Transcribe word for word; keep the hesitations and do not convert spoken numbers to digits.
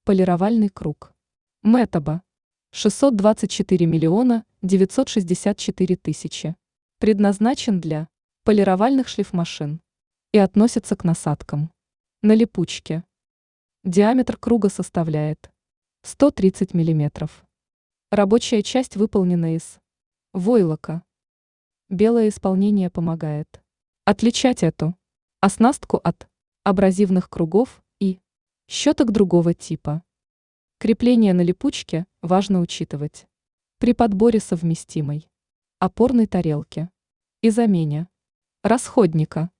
Полировальный круг. Метаба. шестьсот двадцать четыре миллиона девятьсот шестьдесят четыре тысячи. Предназначен для полировальных шлифмашин и относится к насадкам на липучке. Диаметр круга составляет сто тридцать миллиметров. Рабочая часть выполнена из войлока. Белое исполнение помогает отличать эту оснастку от абразивных кругов и щеток другого типа. Крепление на липучке важно учитывать при подборе совместимой опорной тарелки и замене расходника.